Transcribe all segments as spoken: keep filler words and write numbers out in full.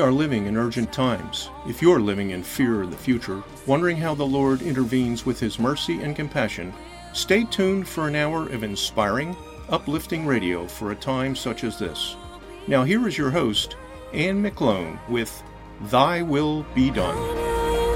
are living in urgent times. If you're living in fear of the future, wondering how the Lord intervenes with His mercy and compassion, stay tuned for an hour of inspiring, uplifting radio for a time such as this. Now here is your host, Anne McClone, with Thy Will Be Done.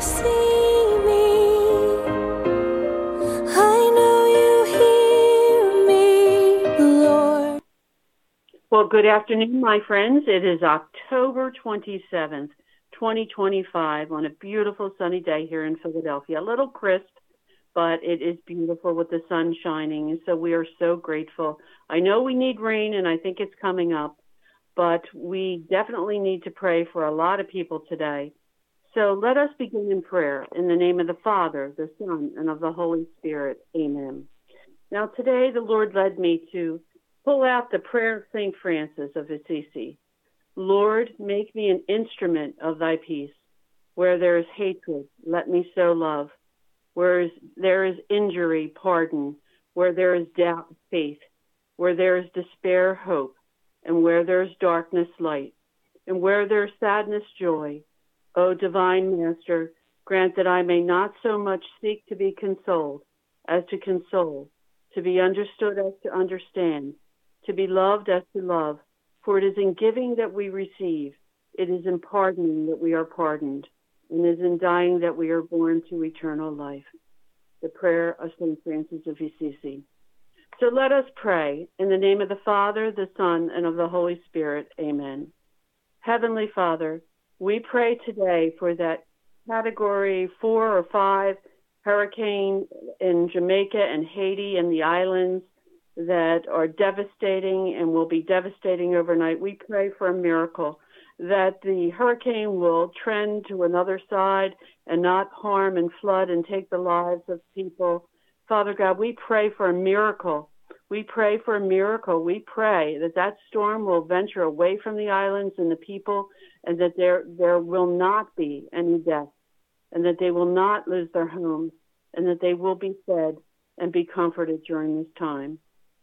Well, good afternoon, my friends. It is October twenty-seventh, twenty twenty-five, on a beautiful sunny day here in Philadelphia. A little crisp, but it is beautiful with the sun shining, and so we are so grateful. I know we need rain, and I think it's coming up, but we definitely need to pray for a lot of people today. So let us begin in prayer. In the name of the Father, the Son, and of the Holy Spirit. Amen. Now, today the Lord led me to pull out the prayer of Saint Francis of Assisi. Lord, make me an instrument of thy peace. Where there is hatred, let me sow love. Where there is injury, pardon. Where there is doubt, faith. Where there is despair, hope. And where there is darkness, light. And where there is sadness, joy. O divine Master, grant that I may not so much seek to be consoled as to console, to be understood as to understand, to be loved as to love, for it is in giving that we receive, it is in pardoning that we are pardoned, and it is in dying that we are born to eternal life. The prayer of Saint Francis of Assisi. So let us pray. In the name of the Father, the Son, and of the Holy Spirit. Amen. Heavenly Father, we pray today for that category four or five hurricane in Jamaica and Haiti and the islands that are devastating and will be devastating overnight. We pray for a miracle, that the hurricane will trend to another side and not harm and flood and take the lives of people. Father God, we pray for a miracle. We pray for a miracle. We pray that that storm will venture away from the islands and the people, and that there, there will not be any death, and that they will not lose their homes, and that they will be fed and be comforted during this time.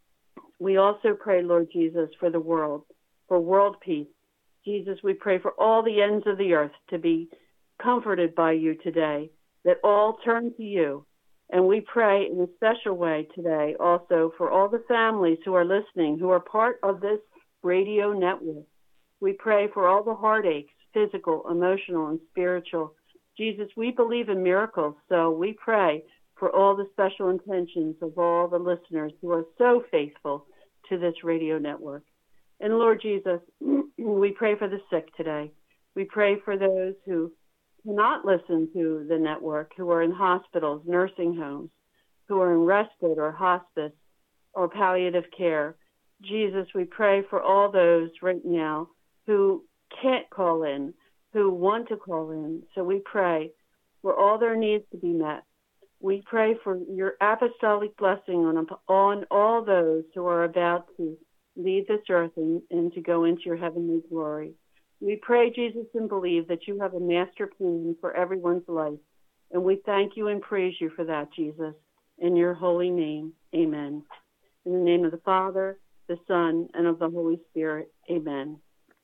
We also pray, Lord Jesus, for the world, for world peace. Jesus, we pray for all the ends of the earth to be comforted by you today, that all turn to you. And we pray in a special way today also for all the families who are listening, who are part of this radio network. We pray for all the heartaches, physical, emotional, and spiritual. Jesus, we believe in miracles, so we pray for all the special intentions of all the listeners who are so faithful to this radio network. And Lord Jesus, we pray for the sick today. We pray for those who cannot listen to the network, who are in hospitals, nursing homes, who are in respite or hospice or palliative care. Jesus, we pray for all those right now who can't call in, who want to call in. So we pray for all their needs to be met. We pray for your apostolic blessing on, on all those who are about to leave this earth and, and to go into your heavenly glory. We pray, Jesus, and believe that you have a master plan for everyone's life. And we thank you and praise you for that, Jesus. In your holy name, amen. In the name of the Father, the Son, and of the Holy Spirit, amen.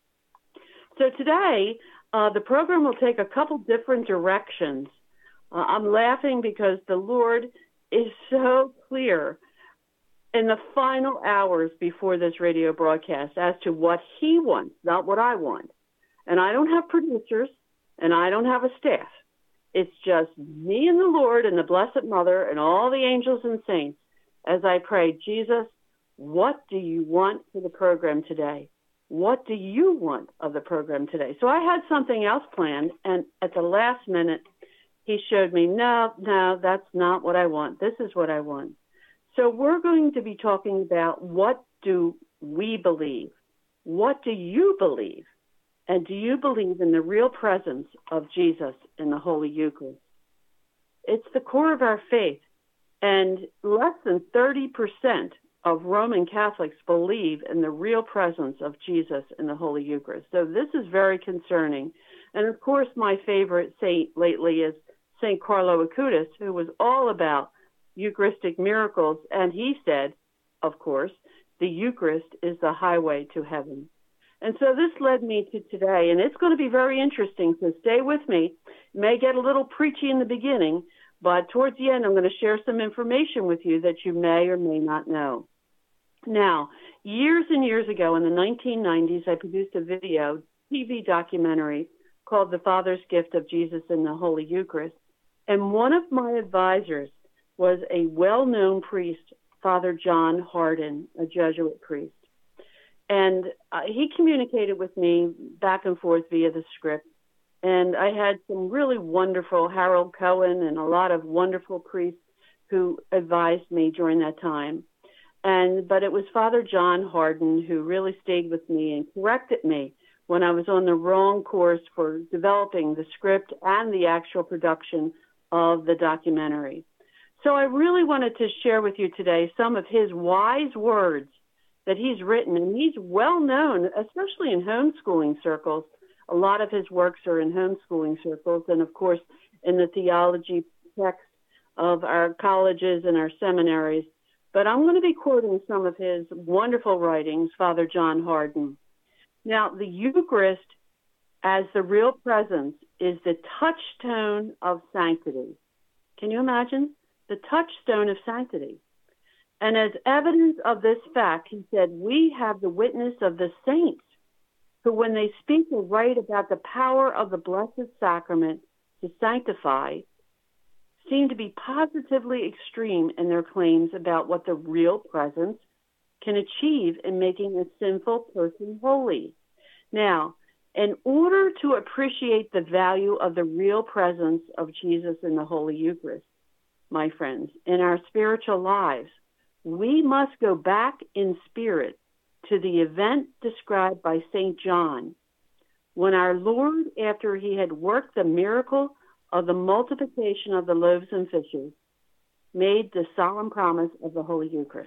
So today, uh, the program will take a couple different directions. Uh, I'm laughing because the Lord is so clear in the final hours before this radio broadcast as to what he wants, not what I want. And I don't have producers, and I don't have a staff. It's just me and the Lord and the Blessed Mother and all the angels and saints as I pray, Jesus, what do you want for the program today? What do you want of the program today? So I had something else planned, and at the last minute, he showed me, no, no, that's not what I want. This is what I want. So we're going to be talking about what do we believe? What do you believe? And do you believe in the real presence of Jesus in the Holy Eucharist? It's the core of our faith. And less than thirty percent of Roman Catholics believe in the real presence of Jesus in the Holy Eucharist. So this is very concerning. And of course, my favorite saint lately is Saint Carlo Acutis, who was all about Eucharistic miracles. And he said, of course, the Eucharist is the highway to heaven. And so this led me to today, and it's going to be very interesting, so stay with me. It may get a little preachy in the beginning, but towards the end I'm going to share some information with you that you may or may not know. Now, years and years ago in the nineteen nineties, I produced a video, T V documentary called The Father's Gift of Jesus in the Holy Eucharist, and one of my advisors was a well-known priest, Father John Hardin, a Jesuit priest. And uh, he communicated with me back and forth via the script. And I had some really wonderful, Harold Cohen and a lot of wonderful priests who advised me during that time. And but it was Father John Hardin who really stayed with me and corrected me when I was on the wrong course for developing the script and the actual production of the documentary. So I really wanted to share with you today some of his wise words that he's written, and he's well known, especially in homeschooling circles. A lot of his works are in homeschooling circles, and of course in the theology text of our colleges and our seminaries. But I'm going to be quoting some of his wonderful writings, Father John Hardin. Now, the Eucharist as the real presence is the touchstone of sanctity. Can you imagine? The touchstone of sanctity. And as evidence of this fact, he said, we have the witness of the saints who, when they speak or write about the power of the Blessed Sacrament to sanctify, seem to be positively extreme in their claims about what the real presence can achieve in making a sinful person holy. Now, in order to appreciate the value of the real presence of Jesus in the Holy Eucharist, my friends, in our spiritual lives, we must go back in spirit to the event described by Saint John, when our Lord, after he had worked the miracle of the multiplication of the loaves and fishes, made the solemn promise of the Holy Eucharist.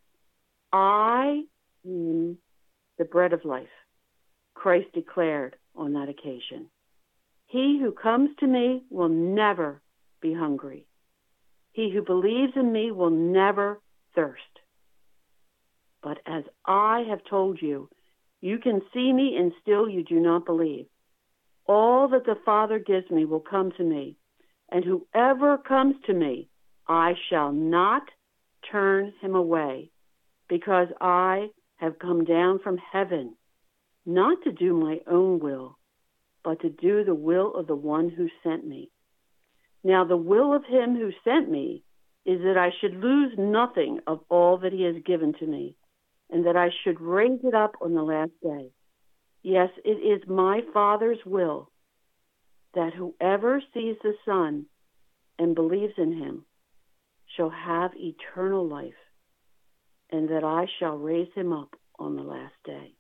I am the bread of life, Christ declared on that occasion. He who comes to me will never be hungry. He who believes in me will never thirst. But as I have told you, you can see me and still you do not believe. All that the Father gives me will come to me, and whoever comes to me, I shall not turn him away, because I have come down from heaven, not to do my own will, but to do the will of the one who sent me. Now the will of him who sent me is that I should lose nothing of all that he has given to me, and that I should raise it up on the last day. Yes, it is my Father's will that whoever sees the Son and believes in him shall have eternal life, and that I shall raise him up on the last day.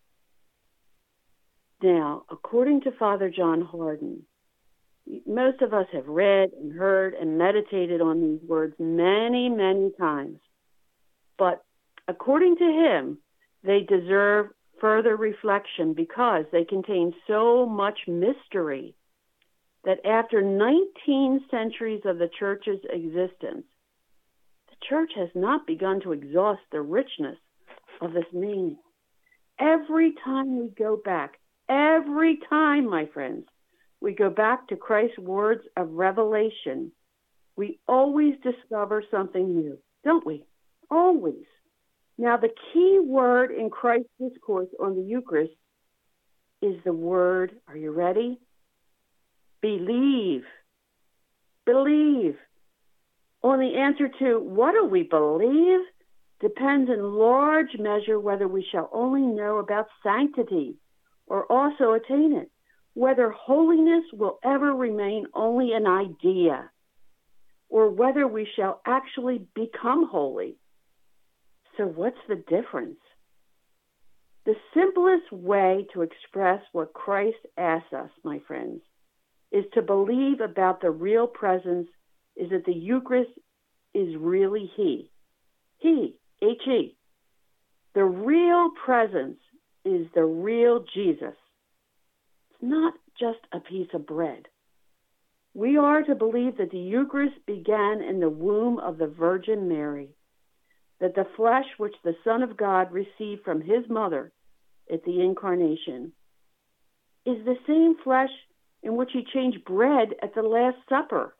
Now, according to Father John Hardin, most of us have read and heard and meditated on these words many, many times. But according to him, they deserve further reflection because they contain so much mystery that after nineteen centuries of the Church's existence, the Church has not begun to exhaust the richness of this meaning. Every time we go back, every time, my friends, we go back to Christ's words of revelation, we always discover something new, don't we? Always. Now, the key word in Christ's discourse on the Eucharist is the word, are you ready? Believe. Believe. On the answer to what do we believe depends in large measure whether we shall only know about sanctity or also attain it, whether holiness will ever remain only an idea, or whether we shall actually become holy. So what's the difference? The simplest way to express what Christ asks us, my friends, is to believe about the real presence is that the Eucharist is really He. He, H E. The real presence is the real Jesus. It's not just a piece of bread. We are to believe that the Eucharist began in the womb of the Virgin Mary, that the flesh which the Son of God received from his mother at the incarnation is the same flesh in which he changed bread at the Last Supper.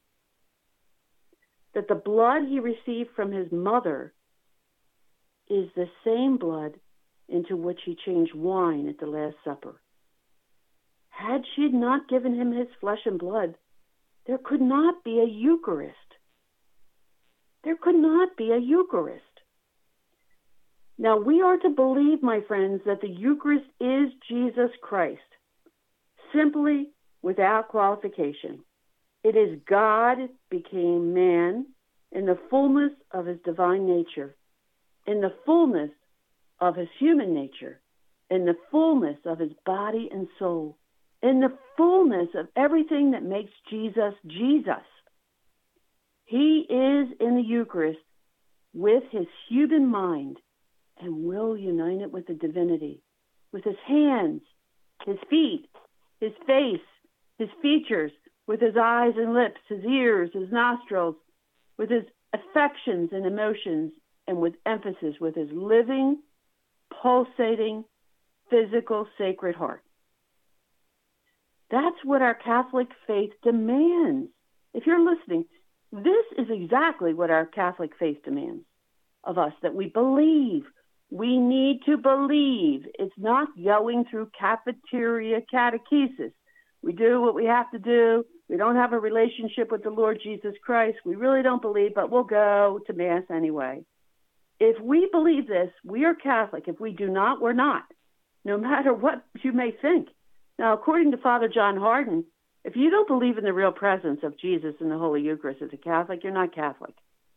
That the blood he received from his mother is the same blood into which he changed wine at the Last Supper. Had she not given him his flesh and blood, there could not be a Eucharist. There could not be a Eucharist. Now, we are to believe, my friends, that the Eucharist is Jesus Christ, simply without qualification. It is God became man in the fullness of his divine nature, in the fullness of his human nature, in the fullness of his body and soul, in the fullness of everything that makes Jesus Jesus. He is in the Eucharist with his human mind and will unite it with the divinity, with his hands, his feet, his face, his features, with his eyes and lips, his ears, his nostrils, with his affections and emotions, and with emphasis with his living, pulsating, physical, sacred heart. That's what our Catholic faith demands. If you're listening, this is exactly what our Catholic faith demands of us, that we believe. We need to believe. It's not going through cafeteria catechesis. We do what we have to do. We don't have a relationship with the Lord Jesus Christ. We really don't believe, but we'll go to Mass anyway. If we believe this, we are Catholic. If we do not, we're not, no matter what you may think. Now, according to Father John Hardin, if you don't believe in the real presence of Jesus in the Holy Eucharist as a Catholic, you're not Catholic.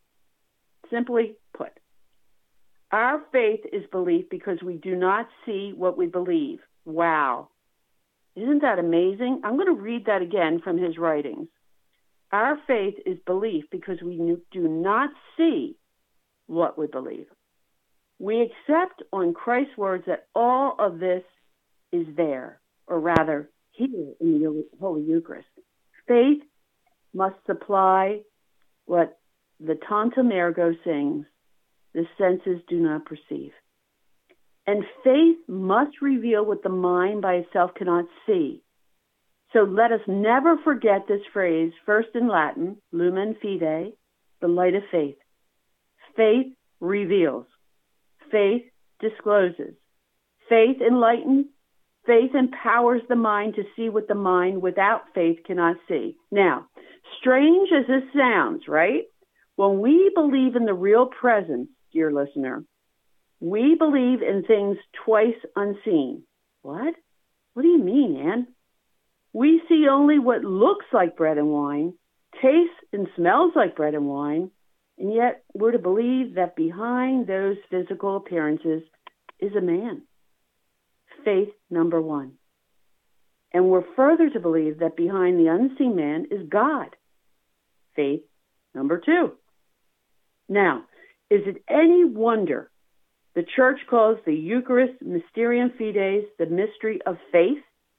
Simply put, our faith is belief because we do not see what we believe. Wow. Isn't that amazing? I'm going to read that again from his writings. Our faith is belief because we do not see what we believe. We accept on Christ's words that all of this is there, or rather, here in the Holy Eucharist. Faith must supply what the Tantum Ergo sings, the senses do not perceive. And faith must reveal what the mind by itself cannot see. So let us never forget this phrase, first in Latin, lumen fide, the light of faith. Faith reveals. Faith discloses. Faith enlightens. Faith empowers the mind to see what the mind without faith cannot see. Now, strange as this sounds, right? When we believe in the real presence, dear listener, we believe in things twice unseen. What? What do you mean, Anne? We see only what looks like bread and wine, tastes and smells like bread and wine, and yet we're to believe that behind those physical appearances is a man. Faith number one. And we're further to believe that behind the unseen man is God. Faith number two. Now, is it any wonder the Church calls the Eucharist Mysterium Fides the mystery of faith?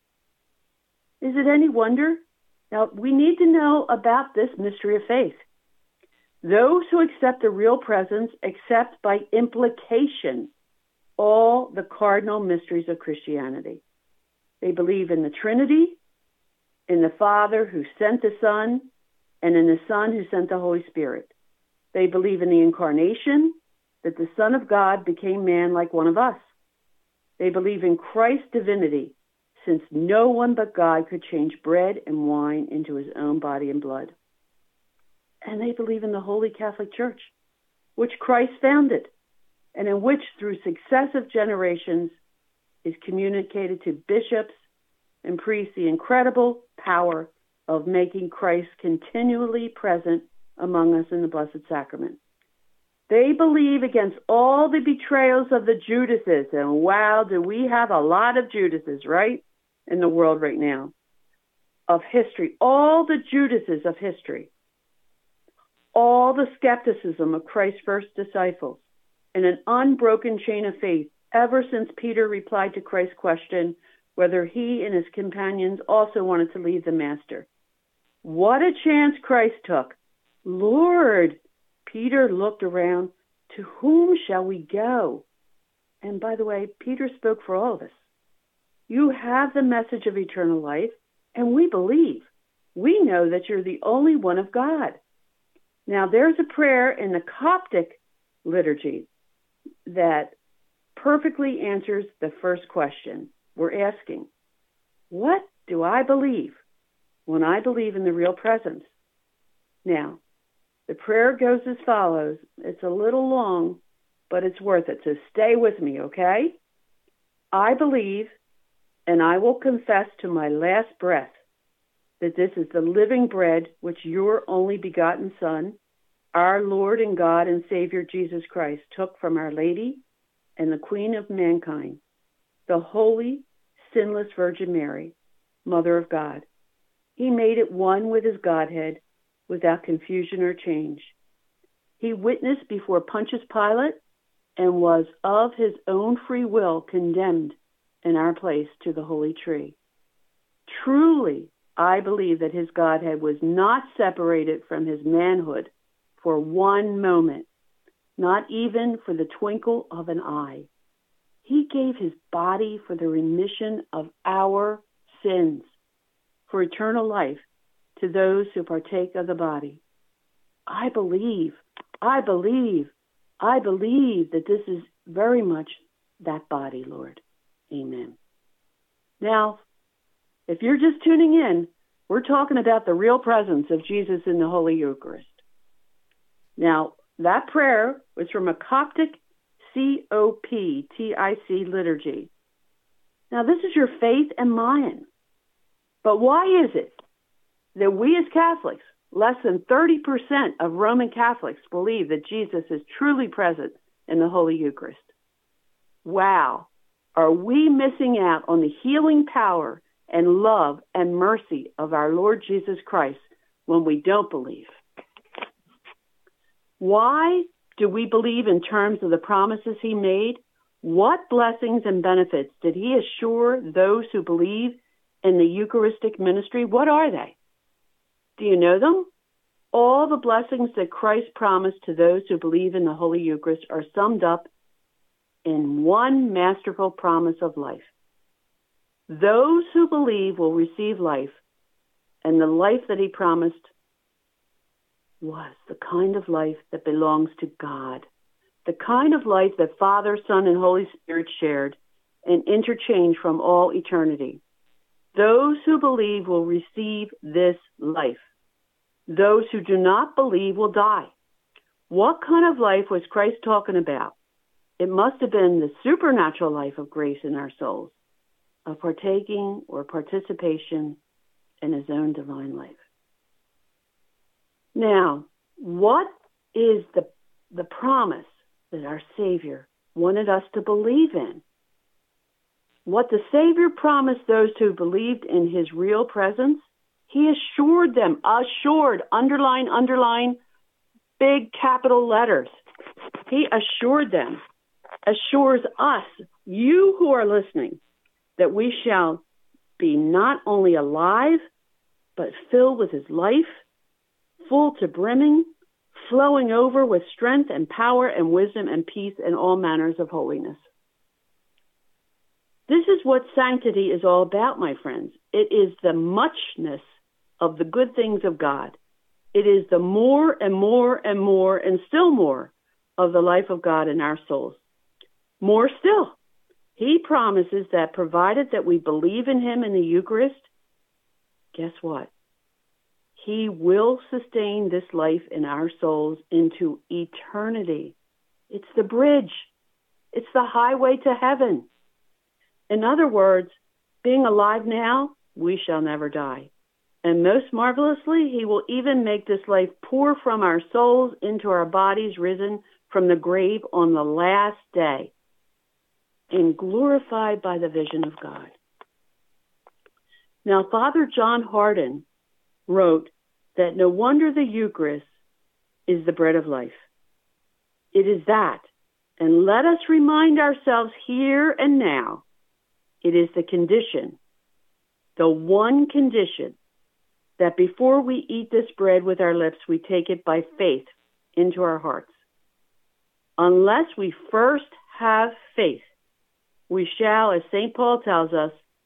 Is it any wonder? Now, we need to know about this mystery of faith. Those who accept the real presence accept by implication all the cardinal mysteries of Christianity. They believe in the Trinity, in the Father who sent the Son, and in the Son who sent the Holy Spirit. They believe in the Incarnation, that the Son of God became man like one of us. They believe in Christ's divinity, since no one but God could change bread and wine into his own body and blood. And they believe in the Holy Catholic Church, which Christ founded, and in which, through successive generations, is communicated to bishops and priests the incredible power of making Christ continually present among us in the Blessed Sacrament. They believe against all the betrayals of the Judases, and wow, do we have a lot of Judases, right, in the world right now, of history, all the Judases of history, all the skepticism of Christ's first disciples, and an unbroken chain of faith ever since Peter replied to Christ's question whether he and his companions also wanted to leave the Master. What a chance Christ took. Lord, Peter looked around, to whom shall we go? And by the way, Peter spoke for all of us. You have the message of eternal life, and we believe. We know that you're the only one of God. Now, there's a prayer in the Coptic liturgy that perfectly answers the first question we're asking. What do I believe when I believe in the real presence? Now, the prayer goes as follows. It's a little long, but it's worth it, so stay with me, okay? I believe, and I will confess to my last breath, that this is the living bread which your only begotten Son, our Lord and God and Savior Jesus Christ, took from Our Lady and the Queen of mankind, the holy, sinless Virgin Mary, Mother of God. He made it one with his Godhead without confusion or change. He witnessed before Pontius Pilate and was of his own free will condemned in our place to the holy tree. Truly, I believe that his Godhead was not separated from his manhood for one moment, not even for the twinkle of an eye. He gave his body for the remission of our sins, for eternal life to those who partake of the body. I believe, I believe, I believe that this is very much that body, Lord. Amen. Now, if you're just tuning in, we're talking about the real presence of Jesus in the Holy Eucharist. Now, that prayer was from a Coptic C O P T I C liturgy. Now, this is your faith and mine. But why is it that we as Catholics, less than thirty percent of Roman Catholics, believe that Jesus is truly present in the Holy Eucharist? Wow. Are we missing out on the healing power and love and mercy of our Lord Jesus Christ when we don't believe? Why do we believe in terms of the promises he made? What blessings and benefits did he assure those who believe in the Eucharistic ministry? What are they? Do you know them? All the blessings that Christ promised to those who believe in the Holy Eucharist are summed up in one masterful promise of life. Those who believe will receive life, and the life that he promised was the kind of life that belongs to God, the kind of life that Father, Son, and Holy Spirit shared and interchanged from all eternity. Those who believe will receive this life. Those who do not believe will die. What kind of life was Christ talking about? It must have been the supernatural life of grace in our souls, of partaking or participation in his own divine life. Now, what is the, the promise that our Savior wanted us to believe in? What the Savior promised those who believed in his real presence, he assured them, assured, underline, underline, big capital letters. He assured them, assures us, you who are listening, that we shall be not only alive, but filled with his life, full to brimming, flowing over with strength and power and wisdom and peace and all manners of holiness. This is what sanctity is all about, my friends. It is the muchness of the good things of God. It is the more and more and more and still more of the life of God in our souls. More still, he promises that provided that we believe in him in the Eucharist, guess what? He will sustain this life in our souls into eternity. It's the bridge. It's the highway to heaven. In other words, being alive now, we shall never die. And most marvelously, he will even make this life pour from our souls into our bodies risen from the grave on the last day and glorified by the vision of God. Now, Father John Hardon wrote that no wonder the Eucharist is the bread of life. It is that, and let us remind ourselves here and now, it is the condition, the one condition, that before we eat this bread with our lips, we take it by faith into our hearts. Unless we first have faith, we shall, as Saint Paul tells us,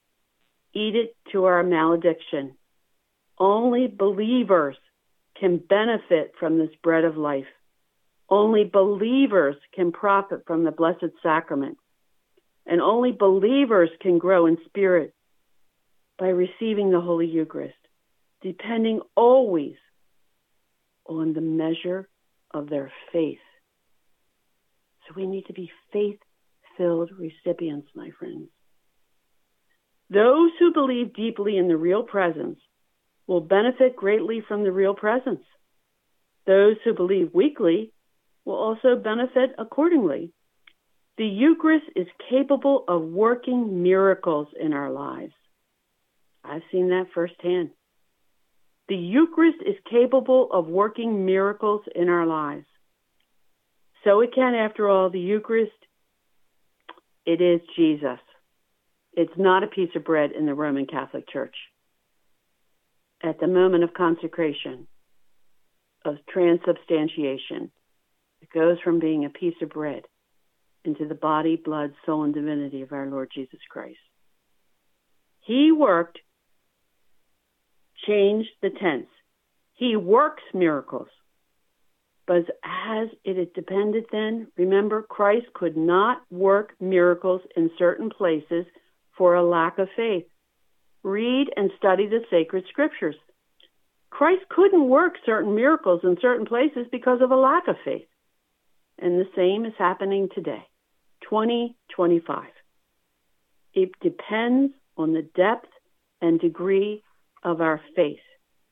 eat it to our malediction. Only believers can benefit from this bread of life. Only believers can profit from the Blessed Sacrament. And only believers can grow in spirit by receiving the Holy Eucharist, depending always on the measure of their faith. So we need to be faith-filled recipients, my friends. Those who believe deeply in the real presence will benefit greatly from the real presence. Those who believe weakly will also benefit accordingly. The Eucharist is capable of working miracles in our lives. I've seen that firsthand. The Eucharist is capable of working miracles in our lives. So it can, after all, the Eucharist, it is Jesus. It's not a piece of bread in the Roman Catholic Church. At the moment of consecration, of transubstantiation, it goes from being a piece of bread into the body, blood, soul, and divinity of our Lord Jesus Christ. He worked, changed the tense. He works miracles. But as it had depended then, remember, Christ could not work miracles in certain places for a lack of faith. Read and study the sacred scriptures. Christ couldn't work certain miracles in certain places because of a lack of faith. And the same is happening today, twenty twenty-five. It depends on the depth and degree of our faith.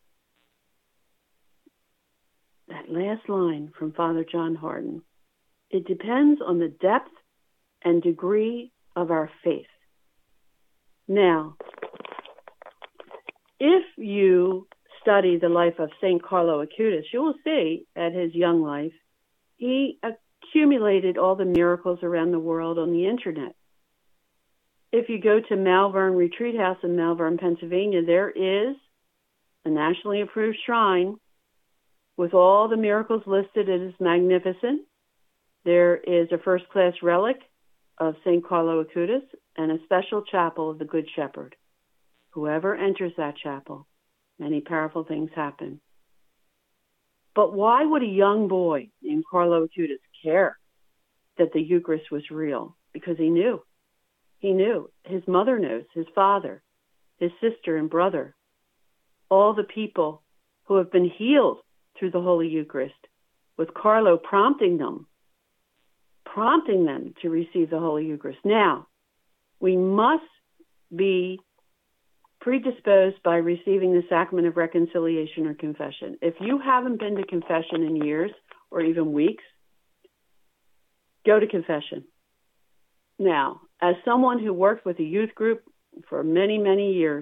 That last line from Father John Hardon, it depends on the depth and degree of our faith. Now, if you study the life of Saint Carlo Acutis, you will see at his young life, he accumulated all the miracles around the world on the internet. If you go to Malvern Retreat House in Malvern, Pennsylvania, there is a nationally approved shrine with all the miracles listed. It is magnificent. There is a first-class relic of Saint Carlo Acutis and a special chapel of the Good Shepherd. Whoever enters that chapel, many powerful things happen. But why would a young boy named Carlo Acutis care that the Eucharist was real? Because he knew. He knew. His mother knows, his father, his sister and brother, all the people who have been healed through the Holy Eucharist, with Carlo prompting them, prompting them to receive the Holy Eucharist. Now, we must be predisposed by receiving the sacrament of reconciliation or confession. If you haven't been to confession in years or even weeks, go to confession. Now, as someone who worked with a youth group for many, many years,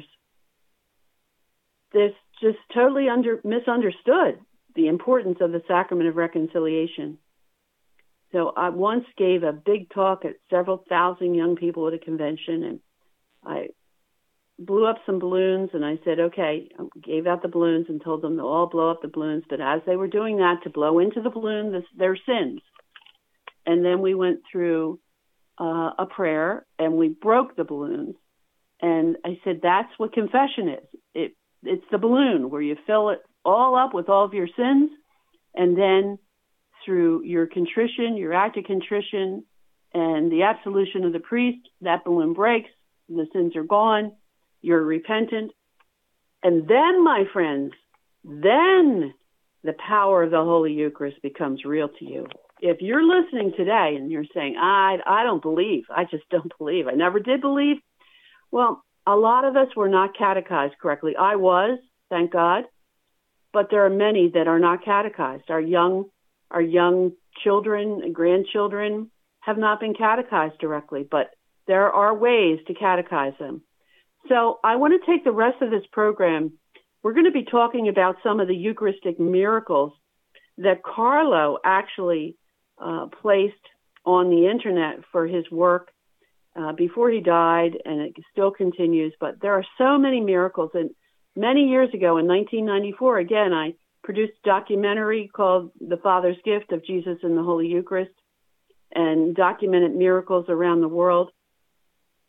this just totally under, misunderstood the importance of the sacrament of reconciliation. So I once gave a big talk at several thousand young people at a convention, and I blew up some balloons, and I said, okay, I gave out the balloons and told them to all blow up the balloons, but as they were doing that, to blow into the balloon this, their sins. And then we went through uh, a prayer, and we broke the balloons. And I said, that's what confession is. It, it's the balloon where you fill it all up with all of your sins, and then through your contrition, your act of contrition, and the absolution of the priest, that balloon breaks, the sins are gone, you're repentant. And then, my friends, then the power of the Holy Eucharist becomes real to you. If you're listening today and you're saying, I, I don't believe, I just don't believe, I never did believe, well, a lot of us were not catechized correctly. I was, thank God, but there are many that are not catechized. Our young, our young children and grandchildren have not been catechized directly, but there are ways to catechize them. So I want to take the rest of this program. We're going to be talking about some of the Eucharistic miracles that Carlo actually uh, placed on the internet for his work uh, before he died, and it still continues. But there are so many miracles. And many years ago, in nineteen ninety-four, again, I produced a documentary called The Father's Gift of Jesus in the Holy Eucharist, and documented miracles around the world.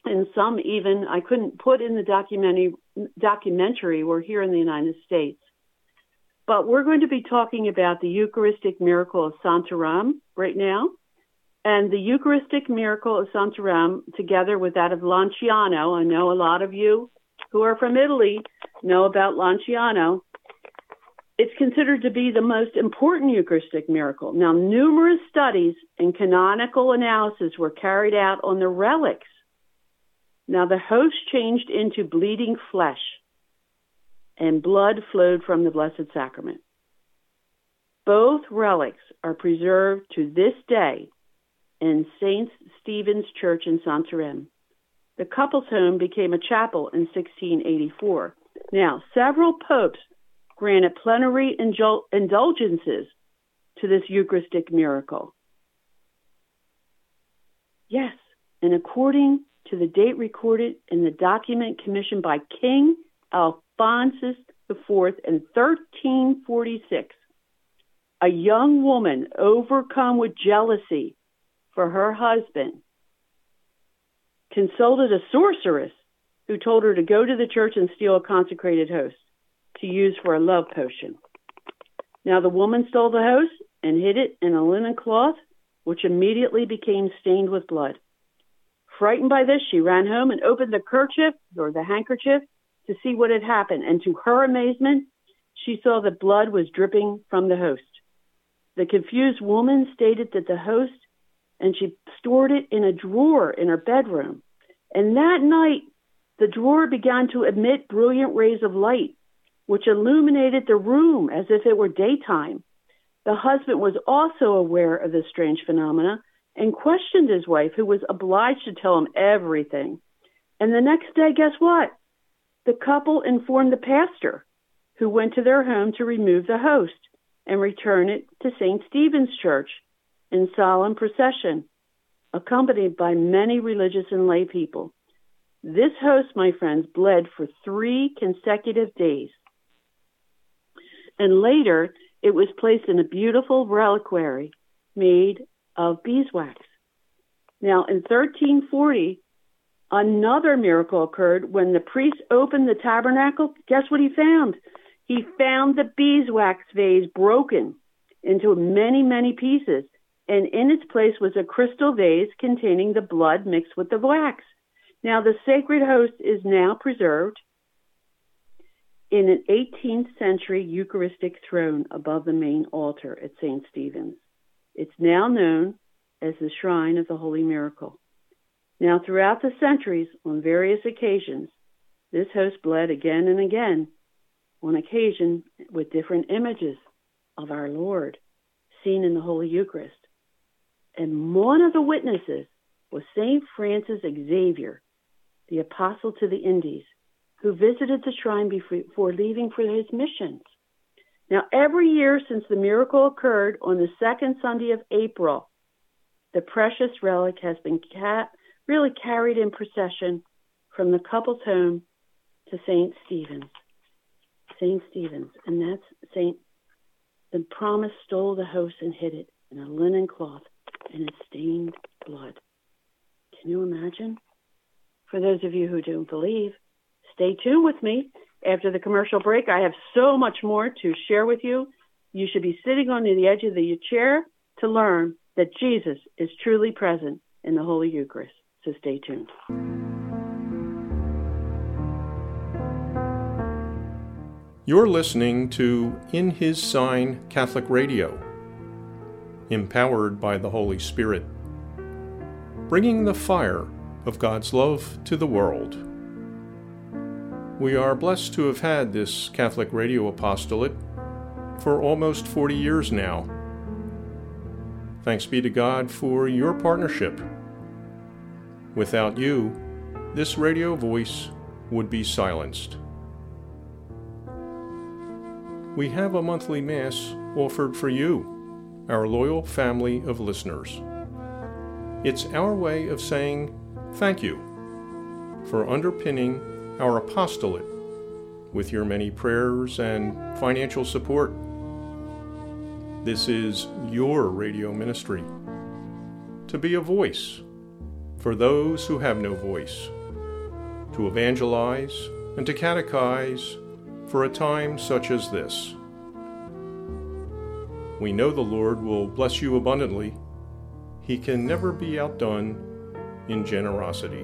and some even I couldn't put in the documentary, documentary were here in the United States. But we're going to be talking about the Eucharistic miracle of Santarem right now. And the Eucharistic miracle of Santarem, together with that of Lanciano, I know a lot of you who are from Italy know about Lanciano. It's considered to be the most important Eucharistic miracle. Now, numerous studies and canonical analysis were carried out on the relics. Now, the host changed into bleeding flesh, and blood flowed from the Blessed Sacrament. Both relics are preserved to this day in Saint Stephen's Church in Santarem. The couple's home became a chapel in sixteen eighty-four. Now, several popes granted plenary indul- indulgences to this Eucharistic miracle. Yes, and according to the date recorded in the document commissioned by King Alphonsus the Fourth in thirteen forty-six, a young woman overcome with jealousy for her husband consulted a sorceress who told her to go to the church and steal a consecrated host to use for a love potion. Now the woman stole the host and hid it in a linen cloth, which immediately became stained with blood. Frightened by this, she ran home and opened the kerchief or the handkerchief to see what had happened. And to her amazement, she saw that blood was dripping from the host. The confused woman stated that the host, and she stored it in a drawer in her bedroom. And that night, the drawer began to emit brilliant rays of light, which illuminated the room as if it were daytime. The husband was also aware of this strange phenomena and questioned his wife, who was obliged to tell him everything. And the next day, guess what? The couple informed the pastor, who went to their home to remove the host and return it to Saint Stephen's Church in solemn procession, accompanied by many religious and lay people. This host, my friends, bled for three consecutive days. And later, it was placed in a beautiful reliquary made of beeswax. Now, in thirteen forty, another miracle occurred when the priest opened the tabernacle. Guess what he found? He found the beeswax vase broken into many, many pieces, and in its place was a crystal vase containing the blood mixed with the wax. Now, the sacred host is now preserved in an eighteenth century Eucharistic throne above the main altar at Saint Stephen's. It's now known as the Shrine of the Holy Miracle. Now, throughout the centuries, on various occasions, this host bled again and again, on occasion with different images of our Lord seen in the Holy Eucharist. And one of the witnesses was Saint Francis Xavier, the apostle to the Indies, who visited the shrine before leaving for his missions. Now, every year since the miracle occurred on the second Sunday of April, the precious relic has been ca- really carried in procession from the couple's home to Saint Stephen's. Saint Stephen's, and that's Saint, the promise stole the host and hid it in a linen cloth and it stained blood. Can you imagine? For those of you who don't believe, stay tuned with me. After the commercial break, I have so much more to share with you. You should be sitting on the edge of the chair to learn that Jesus is truly present in the Holy Eucharist. So stay tuned. You're listening to In His Sign Catholic Radio, empowered by the Holy Spirit, bringing the fire of God's love to the world. We are blessed to have had this Catholic radio apostolate for almost forty years now. Thanks be to God for your partnership. Without you, this radio voice would be silenced. We have a monthly Mass offered for you, our loyal family of listeners. It's our way of saying thank you for underpinning our apostolate with your many prayers and financial support. This is your radio ministry, to be a voice for those who have no voice. to evangelize, and to catechize for a time such as this. We know the Lord will bless you abundantly. He can never be outdone in generosity.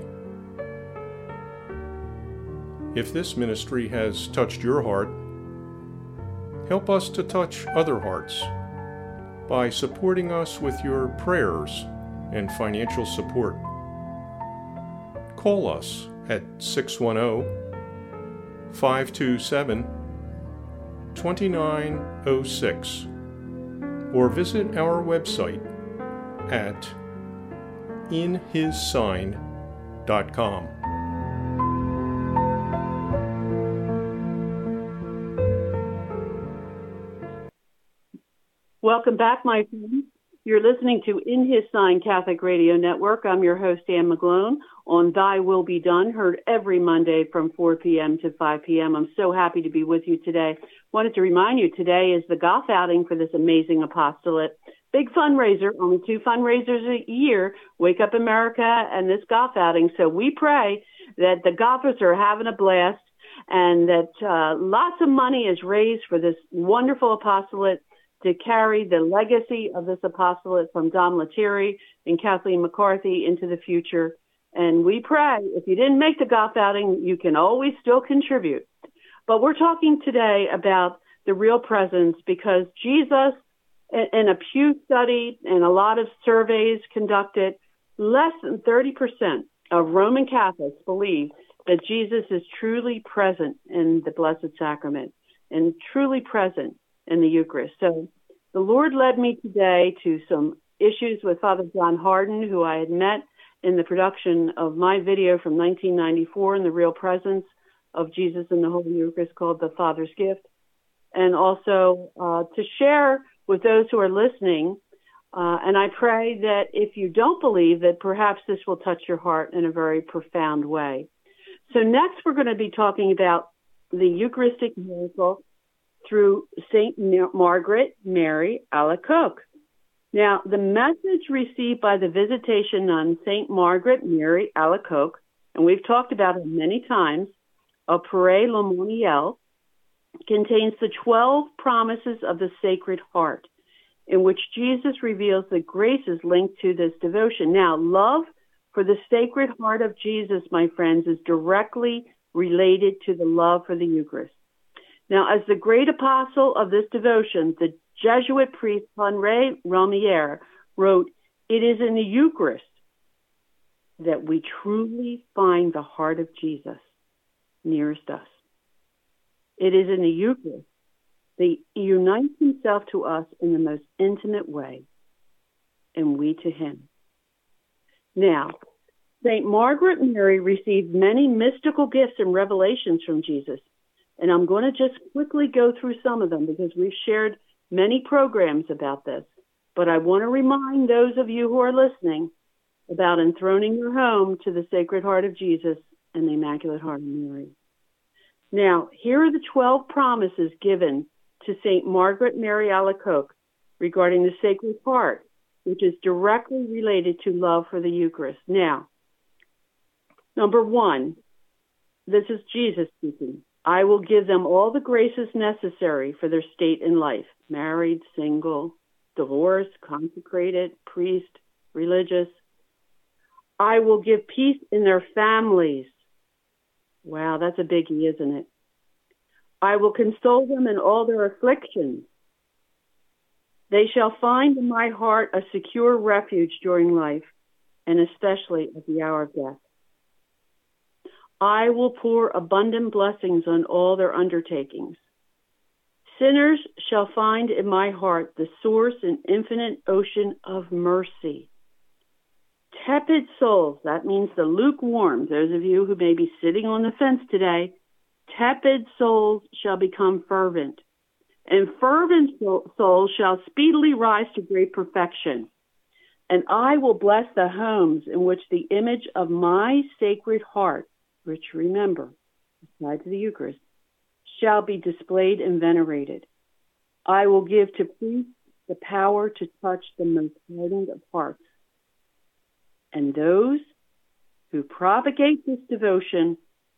If this ministry has touched your heart, help us to touch other hearts by supporting us with your prayers and financial support. Call us at six one zero, five two seven, two nine zero six or visit our website at in his sign dot com. Welcome back, my friends. You're listening to In His Sign Catholic Radio Network. I'm your host, Anne McGlone, on Thy Will Be Done, heard every Monday from four p.m. to five p.m. I'm so happy to be with you today. Wanted to remind you, today is the Goff outing for this amazing apostolate. Big fundraiser, only two fundraisers a year, Wake Up America and this Goff outing. So we pray that the Goffers are having a blast and that uh, lots of money is raised for this wonderful apostolate to carry the legacy of this apostolate from Dom Lettieri and Kathleen McCarthy into the future. And we pray, if you didn't make the Goff outing, you can always still contribute. But we're talking today about the real presence, because Jesus, in a Pew study and a lot of surveys conducted, less than thirty percent of Roman Catholics believe that Jesus is truly present in the Blessed Sacrament and truly present in the Eucharist. So the Lord led me today to some issues with Father John Hardon, who I had met in the production of my video from nineteen ninety-four in the real presence of Jesus in the Holy Eucharist called The Father's Gift, and also uh, to share with those who are listening. Uh, and I pray that if you don't believe, that perhaps this will touch your heart in a very profound way. So next we're going to be talking about the Eucharistic miracle through Saint Margaret Mary Alacoque. Now, the message received by the Visitation nun, Saint Margaret Mary Alacoque, and we've talked about it many times, of Père Lamouniel, contains the twelve promises of the Sacred Heart, in which Jesus reveals the graces linked to this devotion. Now, love for the Sacred Heart of Jesus, my friends, is directly related to the love for the Eucharist. Now, as the great apostle of this devotion, the Jesuit priest Henri Romier wrote, "It is in the Eucharist that we truly find the heart of Jesus nearest us. It is in the Eucharist that he unites himself to us in the most intimate way, and we to him." Now, Saint Margaret Mary received many mystical gifts and revelations from Jesus. And I'm going to just quickly go through some of them because we've shared many programs about this. But I want to remind those of you who are listening about enthroning your home to the Sacred Heart of Jesus and the Immaculate Heart of Mary. Now, here are the twelve promises given to Saint Margaret Mary Alacoque regarding the Sacred Heart, which is directly related to love for the Eucharist. Now, number one, this is Jesus speaking. "I will give them all the graces necessary for their state in life," married, single, divorced, consecrated, priest, religious. "I will give peace in their families." Wow, that's a biggie, isn't it? "I will console them in all their afflictions. They shall find in my heart a secure refuge during life, and especially at the hour of death. I will pour abundant blessings on all their undertakings. Sinners shall find in my heart the source and infinite ocean of mercy. Tepid souls," that means the lukewarm, those of you who may be sitting on the fence today, "tepid souls shall become fervent, and fervent souls shall speedily rise to great perfection. And I will bless the homes in which the image of my Sacred Heart," which, remember, is tied to the Eucharist, "shall be displayed and venerated. I will give to priests the power to touch the most hardened of hearts. And those who propagate this devotion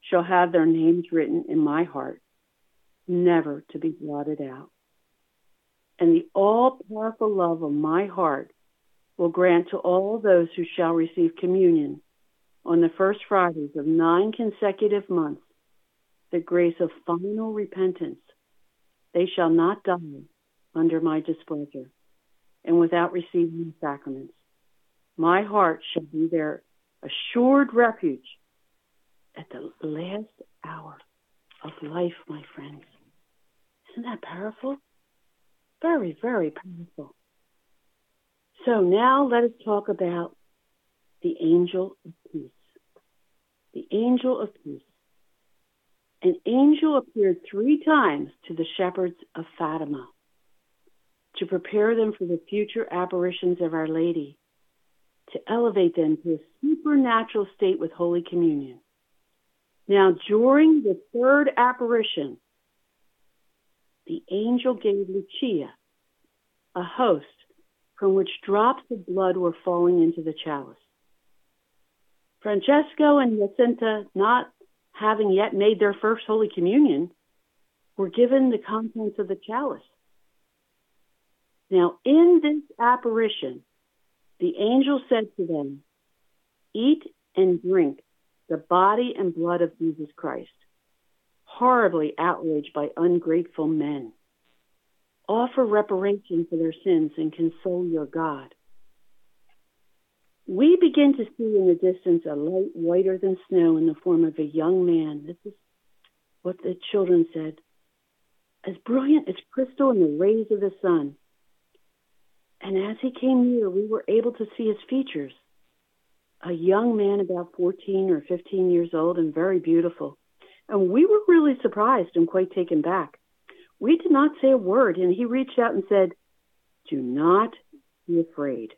shall have their names written in my heart, never to be blotted out. And the all-powerful love of my heart will grant to all those who shall receive communion on the first Fridays of nine consecutive months the grace of final repentance. They shall not die under my displeasure and without receiving the sacraments. My heart shall be their assured refuge at the last hour of life, my friends. Isn't that powerful? Very, very powerful. So now let us talk about the angel of peace. The angel of peace. An angel appeared three times to the shepherds of Fatima to prepare them for the future apparitions of Our Lady, to elevate them to a supernatural state with Holy Communion. Now, during the third apparition, the angel gave Lucia a host from which drops of blood were falling into the chalice. Francesco and Jacinta, not having yet made their first Holy Communion, were given the contents of the chalice. Now, in this apparition, the angel said to them, "Eat and drink the body and blood of Jesus Christ, horribly outraged by ungrateful men. Offer reparation for their sins and console your God." We begin to see in the distance a light whiter than snow in the form of a young man. This is what the children said. As brilliant as crystal in the rays of the sun. And as he came near, we were able to see his features. A young man about fourteen or fifteen years old and very beautiful. And we were really surprised and quite taken back. We did not say a word, and he reached out and said, "Do not be afraid.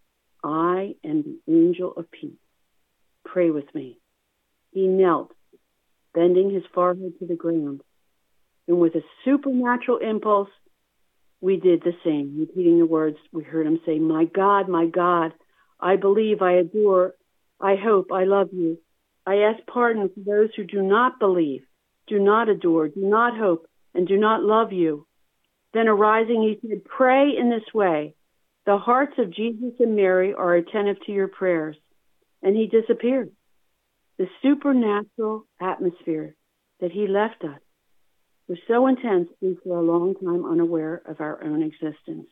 I am the angel of peace. Pray with me." He knelt, bending his forehead to the ground. And with a supernatural impulse, we did the same, repeating the words we heard him say, "My God, my God, I believe, I adore, I hope, I love you. I ask pardon for those who do not believe, do not adore, do not hope, and do not love you." Then arising, he said, "Pray in this way. The hearts of Jesus and Mary are attentive to your prayers." And he disappeared. The supernatural atmosphere that he left us was so intense we for a long time unaware of our own existence.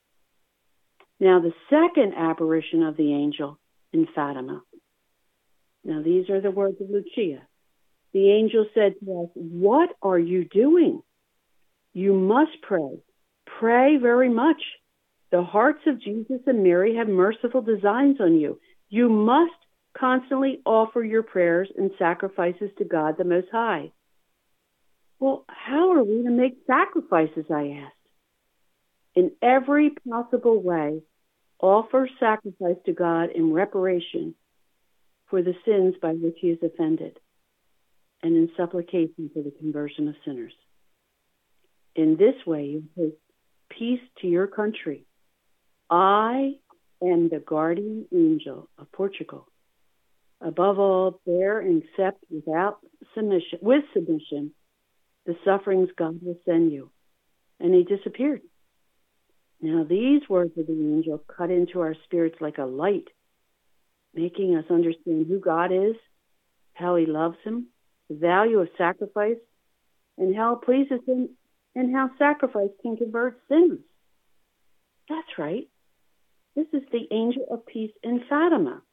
Now, the second apparition of the angel in Fatima. Now, these are the words of Lucia. The angel said to us, "What are you doing? You must pray. Pray very much. The hearts of Jesus and Mary have merciful designs on you. You must constantly offer your prayers and sacrifices to God the Most High." Well, how are we to make sacrifices, I asked. In every possible way, offer sacrifice to God in reparation for the sins by which he is offended, and in supplication for the conversion of sinners. In this way, you take peace to your country. I am the guardian angel of Portugal. Above all, bear and accept without submission, with submission, the sufferings God will send you. And he disappeared. Now these words of the angel cut into our spirits like a light, making us understand who God is, how he loves him, the value of sacrifice, and how it pleases him, and how sacrifice can convert sinners. That's right. This is the angel of peace in Fatima.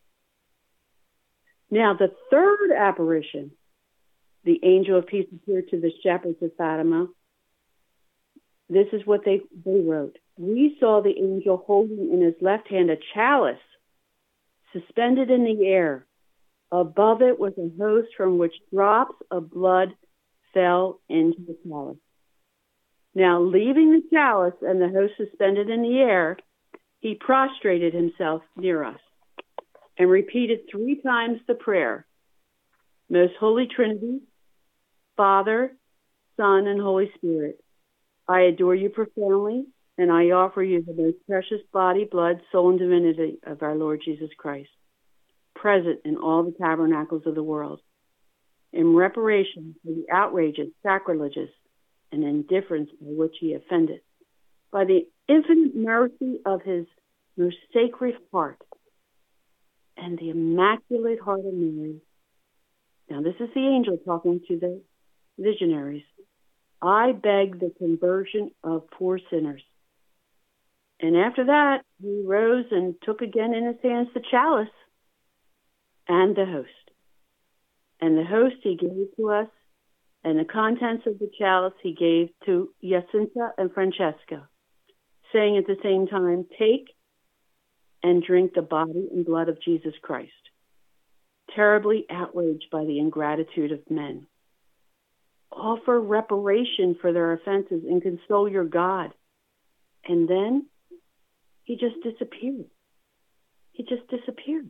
Now the third apparition, the angel of peace appeared to the shepherds of Fatima. This is what they, they wrote. "We saw the angel holding in his left hand a chalice suspended in the air. Above it was a host from which drops of blood fell into the chalice. Now, leaving the chalice and the host suspended in the air, he prostrated himself near us and repeated three times the prayer, Most Holy Trinity, Father, Son, and Holy Spirit, I adore you profoundly, and I offer you the most precious body, blood, soul, and divinity of our Lord Jesus Christ, present in all the tabernacles of the world. in reparation for the outrages, sacrileges, and indifference by which he offended. By the infinite mercy of his most sacred heart and the immaculate heart of Mary. Now, this is the angel talking to the visionaries. I beg the conversion of poor sinners. And after that, he rose and took again in his hands the chalice and the host. And the host he gave to us, and the contents of the chalice he gave to Jacinta and Francesca, saying at the same time, take and drink the body and blood of Jesus Christ, terribly outraged by the ingratitude of men. Offer reparation for their offenses and console your God. And then he just disappeared. He just disappeared.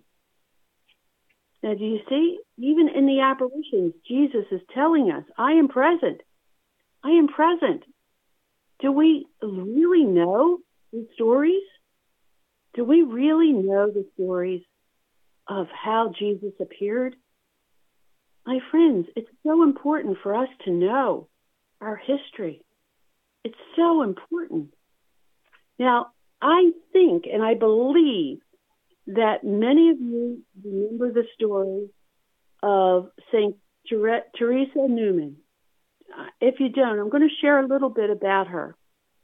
Now, do you see? Even in the apparitions, Jesus is telling us, I am present. I am present. Do we really know the stories? Do we really know the stories of how Jesus appeared? My friends, it's so important for us to know our history. It's so important. Now, I think and I believe that many of you remember the story of Saint Teresa Newman. If you don't, I'm going to share a little bit about her.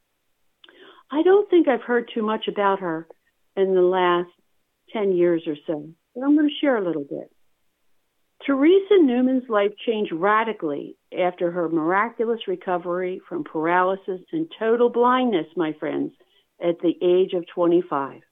I don't think I've heard too much about her in the last ten years or so, but I'm going to share a little bit. Teresa Newman's life changed radically after her miraculous recovery from paralysis and total blindness, my friends, at the age of twenty-five.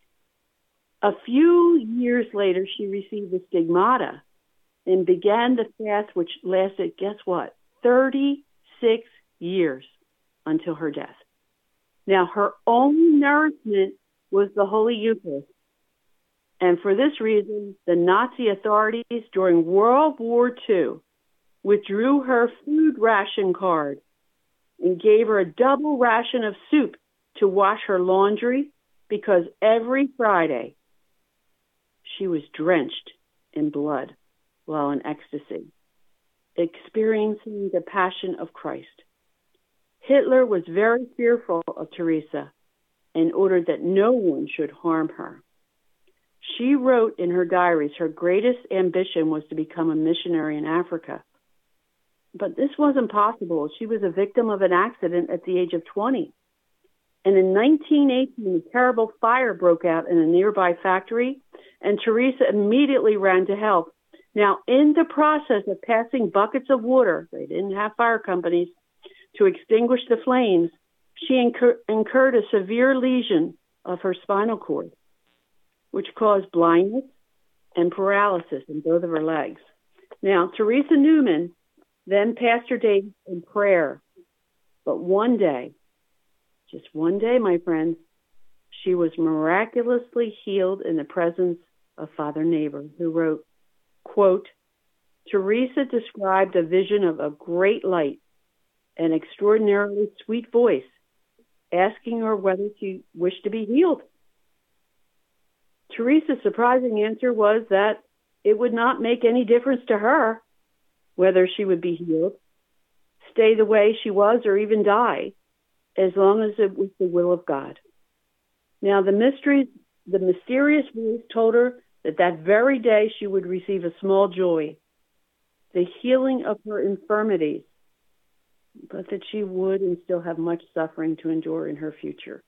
A few years later, she received the stigmata and began the fast, which lasted, guess what, thirty-six years until her death. Now, her only nourishment was the Holy Eucharist. And for this reason, the Nazi authorities during World War Two withdrew her food ration card and gave her a double ration of soup to wash her laundry, because every Friday she was drenched in blood while in ecstasy, experiencing the passion of Christ. Hitler was very fearful of Teresa and ordered that no one should harm her. She wrote in her diaries her greatest ambition was to become a missionary in Africa. But this wasn't possible. She was a victim of an accident at the age of twenty. And in nineteen eighteen, a terrible fire broke out in a nearby factory, and Teresa immediately ran to help. Now, in the process of passing buckets of water, they didn't have fire companies, to extinguish the flames, she incur- incurred a severe lesion of her spinal cord, which caused blindness and paralysis in both of her legs. Now, Teresa Newman then passed her days in prayer. But one day, just one day, my friends, she was miraculously healed in the presence of Father Neighbor, who wrote, quote, Teresa described a vision of a great light, an extraordinarily sweet voice, asking her whether she wished to be healed. Teresa's surprising answer was that it would not make any difference to her whether she would be healed, stay the way she was, or even die, as long as it was the will of God. Now, the mysteries, the mysterious voice told her that that very day she would receive a small joy, the healing of her infirmities, but that she would and still have much suffering to endure in her future.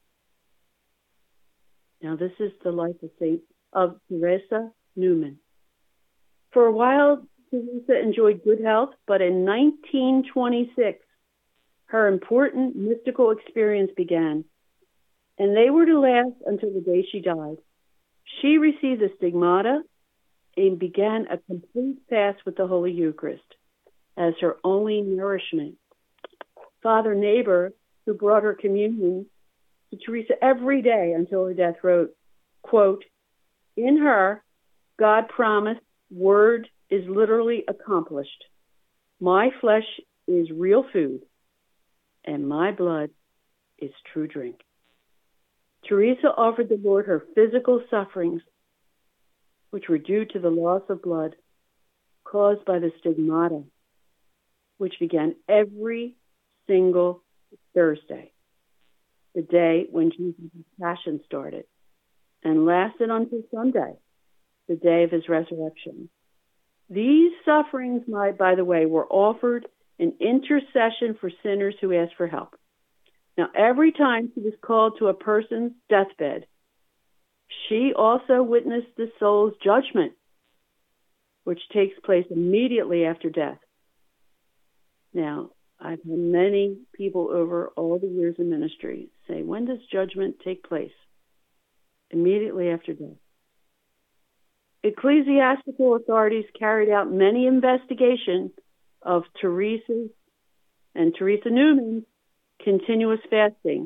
Now, this is the life of Saint of Teresa Newman. For a while, Teresa enjoyed good health, but in nineteen twenty-six, her important mystical experience began, and they were to last until the day she died. She received the stigmata and began a complete fast with the Holy Eucharist as her only nourishment. Father Neighbor, who brought her communion to Teresa every day until her death, wrote, quote, in her, God promised, word is literally accomplished. My flesh is real food, and my blood is true drink. Teresa offered the Lord her physical sufferings, which were due to the loss of blood caused by the stigmata, which began every single Thursday, the day when Jesus' passion started, and lasted until Sunday, the day of his resurrection. These sufferings, my, by the way, were offered in intercession for sinners who asked for help. Now, every time she was called to a person's deathbed, she also witnessed the soul's judgment, which takes place immediately after death. Now, I've had many people over all the years in ministry say, when does judgment take place? Immediately after death. Ecclesiastical authorities carried out many investigations of Teresa and Teresa Newman's continuous fasting.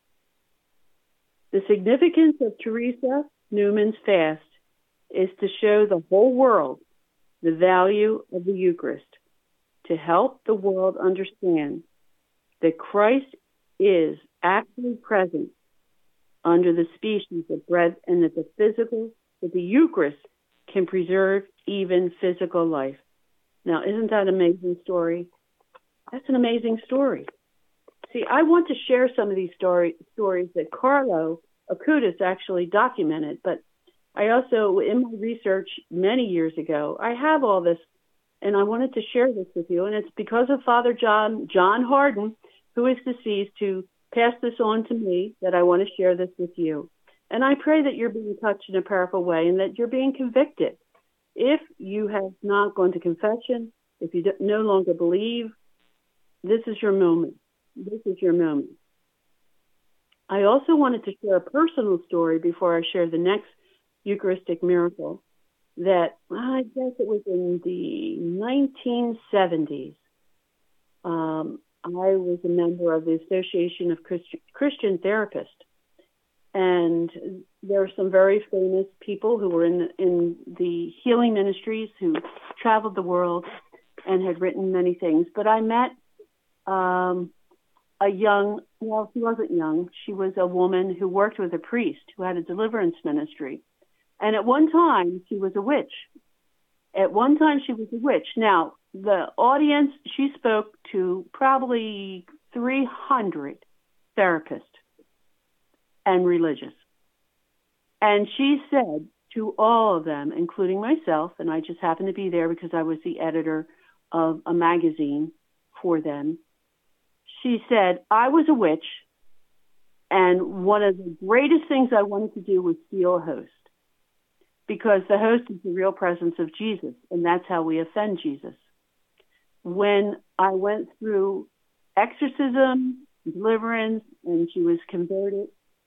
The significance of Teresa Newman's fast is to show the whole world the value of the Eucharist, to help the world understand that Christ is actually present under the species of bread, and that the physical, that the Eucharist can preserve even physical life. Now, isn't that an amazing story? That's an amazing story. See, I want to share some of these story, stories that Carlo Acutis actually documented, but I also, in my research many years ago, I have all this, and I wanted to share this with you, and it's because of Father John, John Harden, who is deceased, who passed this on to me, that I want to share this with you. And I pray that you're being touched in a powerful way and that you're being convicted. If you have not gone to confession, if you no longer believe, this is your moment. This is your moment. I also wanted to share a personal story before I share the next Eucharistic miracle, that I guess it was in the nineteen seventies. Um, I was a member of the Association of Christi- Christian Therapists. And there are some very famous people who were in the, in the healing ministries who traveled the world and had written many things. But I met um, a young, well, she wasn't young. She was a woman who worked with a priest who had a deliverance ministry. And at one time, she was a witch. At one time, she was a witch. Now, the audience, she spoke to probably three hundred therapists and religious. And she said to all of them, including myself, and I just happened to be there because I was the editor of a magazine for them, she said, I was a witch, and one of the greatest things I wanted to do was steal a host, because the host is the real presence of Jesus, and that's how we offend Jesus. When I went through exorcism, deliverance, and she was converted,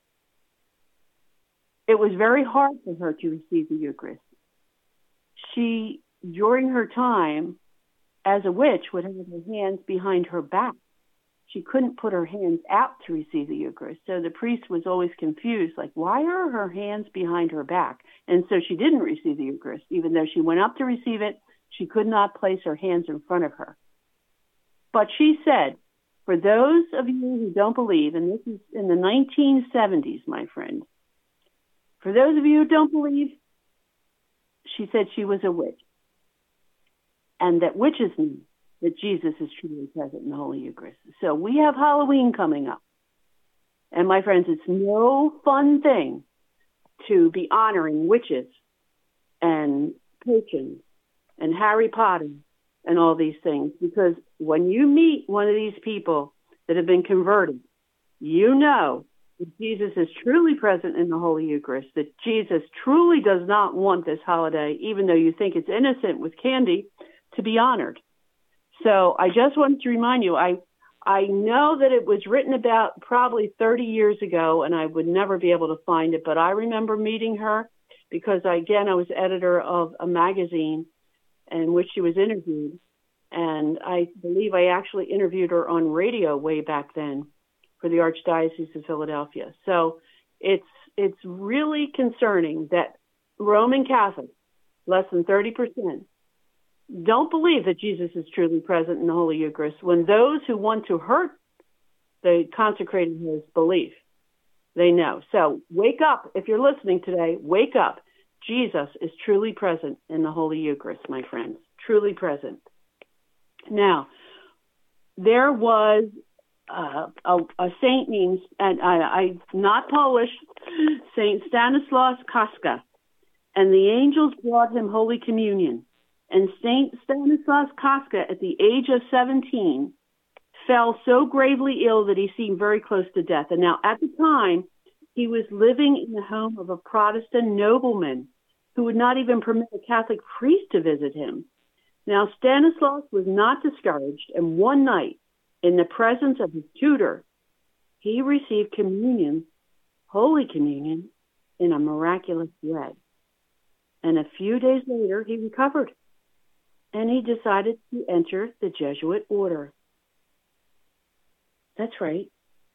it was very hard for her to receive the Eucharist. She, during her time as a witch, would have her hands behind her back. She couldn't put her hands out to receive the Eucharist. So the priest was always confused, like, why are her hands behind her back? And so she didn't receive the Eucharist. Even though she went up to receive it, she could not place her hands in front of her. But she said, for those of you who don't believe, and this is in the nineteen seventies, my friend, for those of you who don't believe, she said she was a witch. And that witches knew that Jesus is truly present in the Holy Eucharist. So we have Halloween coming up. And my friends, it's no fun thing to be honoring witches and potions and Harry Potter and all these things. Because when you meet one of these people that have been converted, you know that Jesus is truly present in the Holy Eucharist, that Jesus truly does not want this holiday, even though you think it's innocent with candy, to be honored. So I just wanted to remind you, I I know that it was written about probably thirty years ago, and I would never be able to find it, but I remember meeting her because, again, I was editor of a magazine in which she was interviewed, and I believe I actually interviewed her on radio way back then for the Archdiocese of Philadelphia. So it's it's really concerning that Roman Catholics, less than thirty percent, don't believe that Jesus is truly present in the Holy Eucharist, when those who want to hurt the consecrated host believe. They know. So wake up. If you're listening today, wake up. Jesus is truly present in the Holy Eucharist, my friends. truly present. Now, there was uh, a, a saint named, and I, I not Polish, Saint Stanislaus Kostka, and the angels brought him Holy Communion. And Saint Stanislaus Kostka, at the age of seventeen, fell so gravely ill that he seemed very close to death. And now, at the time, he was living in the home of a Protestant nobleman who would not even permit a Catholic priest to visit him. Now, Stanislaus was not discouraged, and one night, in the presence of his tutor, he received communion, Holy Communion, in a miraculous way. And a few days later, he recovered, and he decided to enter the Jesuit order. That's right.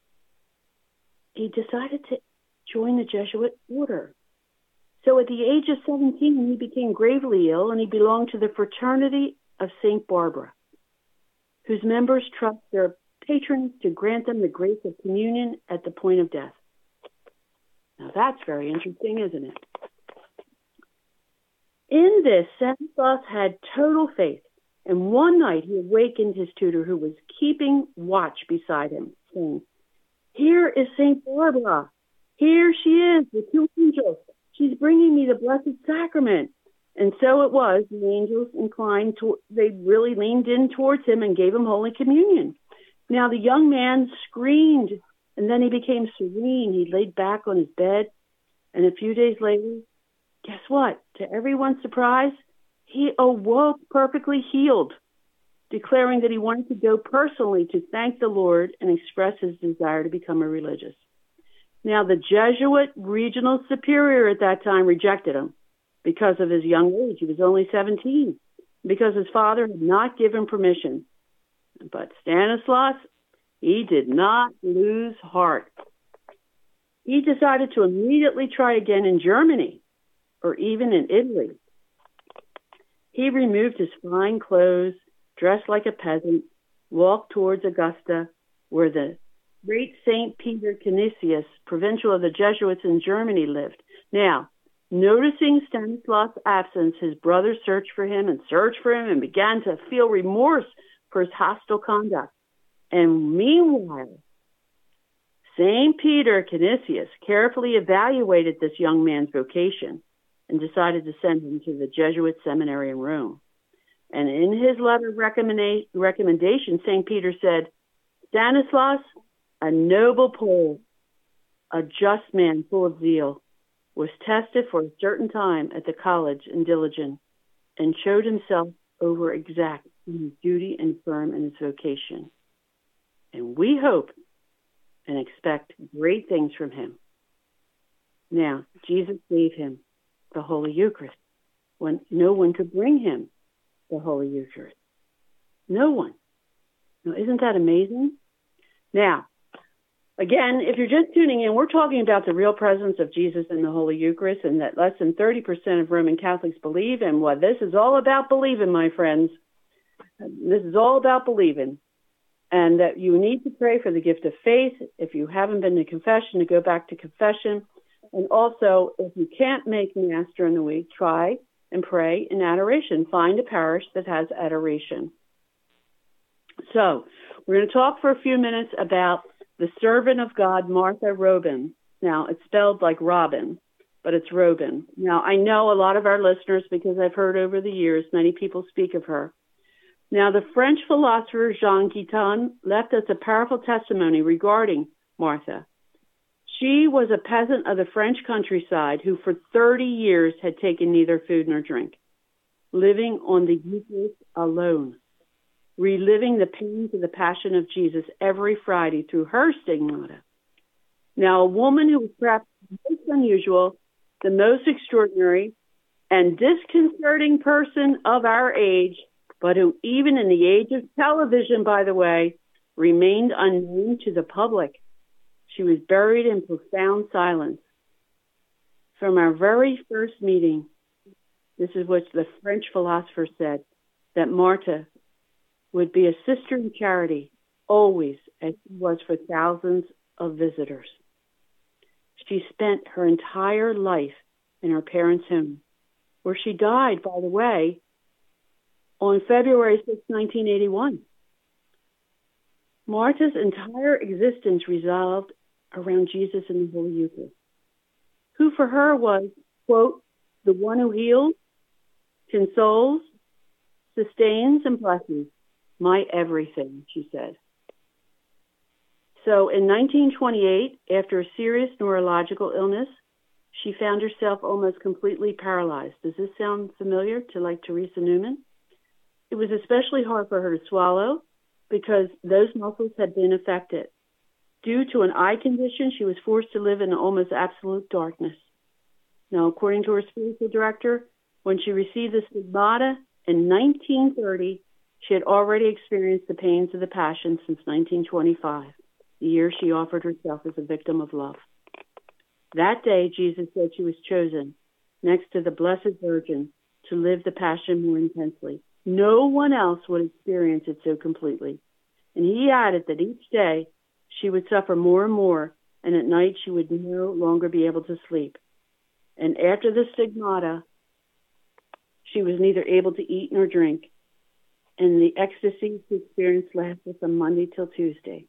He decided to join the Jesuit order. So at the age of seventeen, he became gravely ill, and he belonged to the Fraternity of Saint Barbara, whose members trust their patrons to grant them the grace of communion at the point of death. Now that's very interesting, isn't it? In this, Stanislaus had total faith, and one night he awakened his tutor, who was keeping watch beside him, saying, "Here is Saint Barbara. Here she is, the two angels. She's bringing me the Blessed Sacrament." And so it was. The angels inclined to, they really leaned in towards him and gave him Holy Communion. Now the young man screamed, and then he became serene. He laid back on his bed, and a few days later, guess what? To everyone's surprise, he awoke perfectly healed, declaring that he wanted to go personally to thank the Lord and express his desire to become a religious. Now, the Jesuit regional superior at that time rejected him because of his young age. He was only seventeen, because his father had not given permission. But Stanislaus, he did not lose heart. He decided to immediately try again in Germany, or even in Italy. He removed his fine clothes, dressed like a peasant, walked towards Augusta, where the great Saint Peter Canisius, provincial of the Jesuits in Germany, lived. Now, noticing Stanislaus' absence, his brothers searched for him and searched for him and began to feel remorse for his hostile conduct. And meanwhile, Saint Peter Canisius carefully evaluated this young man's vocation and decided to send him to the Jesuit seminary in Rome. And in his letter of recommenda- recommendation, Saint Peter said, "Stanislaus, a noble Pole, a just man full of zeal, was tested for a certain time at the college in Dillingen, and showed himself over exact in his duty and firm in his vocation. And we hope and expect great things from him." Now, Jesus gave him the Holy Eucharist when no one could bring him the Holy Eucharist. No one. Now, isn't that amazing? Now, again, if you're just tuning in, we're talking about the real presence of Jesus in the Holy Eucharist, and that less than thirty percent of Roman Catholics believe. And what this is all about believing, my friends. This is all about believing. And that you need to pray for the gift of faith. If you haven't been to confession, to go back to confession. And also, if you can't make Mass during the week, try and pray in adoration. Find a parish that has adoration. So, we're going to talk for a few minutes about the servant of God, Martha Robin. Now, it's spelled like Robin, but it's Robin. Now, I know a lot of our listeners, because I've heard over the years, many people speak of her. Now, the French philosopher Jean Guiton left us a powerful testimony regarding Martha. She was a peasant of the French countryside who for thirty years had taken neither food nor drink, living on the Eucharist alone, reliving the pains of the Passion of Jesus every Friday through her stigmata. Now, a woman who was perhaps the most unusual, the most extraordinary, and disconcerting person of our age, but who even in the age of television, by the way, remained unknown to the public. She was buried in profound silence. From our very first meeting, this is what the French philosopher said, that Martha would be a sister in charity, always, as she was for thousands of visitors. She spent her entire life in her parents' home, where she died, by the way, on February sixth, nineteen eighty-one. Martha's entire existence revolved around Jesus and the Holy Eucharist, who for her was, quote, the one who heals, consoles, sustains, and blesses, my everything, she said. So in nineteen twenty-eight, after a serious neurological illness, she found herself almost completely paralyzed. Does this sound familiar to like Teresa Newman? It was especially hard for her to swallow because those muscles had been affected. Due to an eye condition, she was forced to live in almost absolute darkness. Now, according to her spiritual director, when she received the stigmata in nineteen thirty, she had already experienced the pains of the Passion since nineteen twenty-five, the year she offered herself as a victim of love. That day, Jesus said she was chosen, next to the Blessed Virgin, to live the Passion more intensely. No one else would experience it so completely. And he added that each day she would suffer more and more, and at night she would no longer be able to sleep. And after the stigmata, she was neither able to eat nor drink, and the ecstasy she experienced lasted from Monday till Tuesday.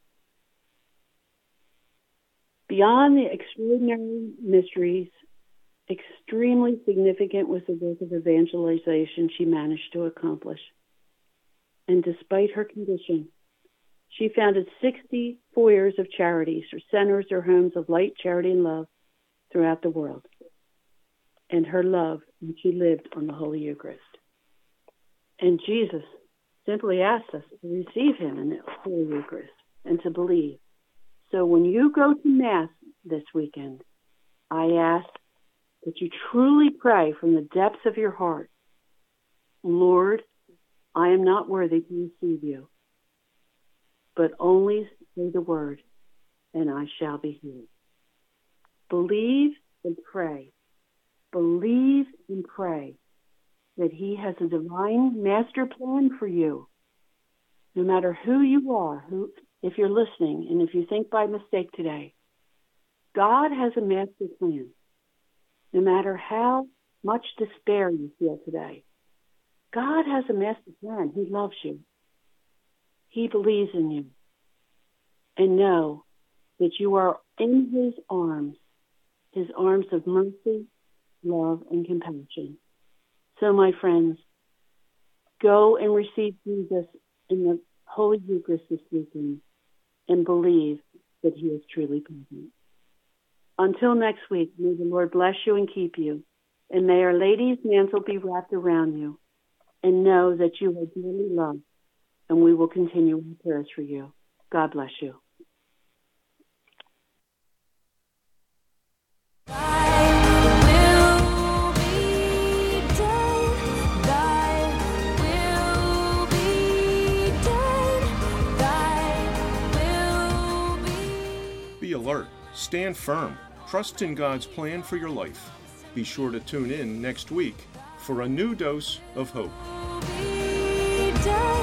Beyond the extraordinary mysteries, extremely significant was the work of evangelization she managed to accomplish. And despite her condition, she founded sixty foyers of charities, or centers or homes of light, charity, and love throughout the world. And her love, when she lived on the Holy Eucharist. And Jesus simply asked us to receive him in the Holy Eucharist and to believe. So when you go to Mass this weekend, I ask that you truly pray from the depths of your heart, Lord, I am not worthy to receive you, but only say the word, and I shall be healed. Believe and pray. Believe and pray that he has a divine master plan for you. No matter who you are, who, if you're listening, and if you think by mistake today, God has a master plan. No matter how much despair you feel today, God has a master plan. He loves you. He believes in you. And know that you are in his arms, his arms of mercy, love, and compassion. So, my friends, go and receive Jesus in the Holy Eucharist this weekend and believe that he is truly present. Until next week, may the Lord bless you and keep you, and may Our Lady's mantle be wrapped around you, and know that you are dearly loved, and we will continue our prayers for you. God bless you. Be alert, stand firm, trust in God's plan for your life. Be sure to tune in next week for a new dose of hope.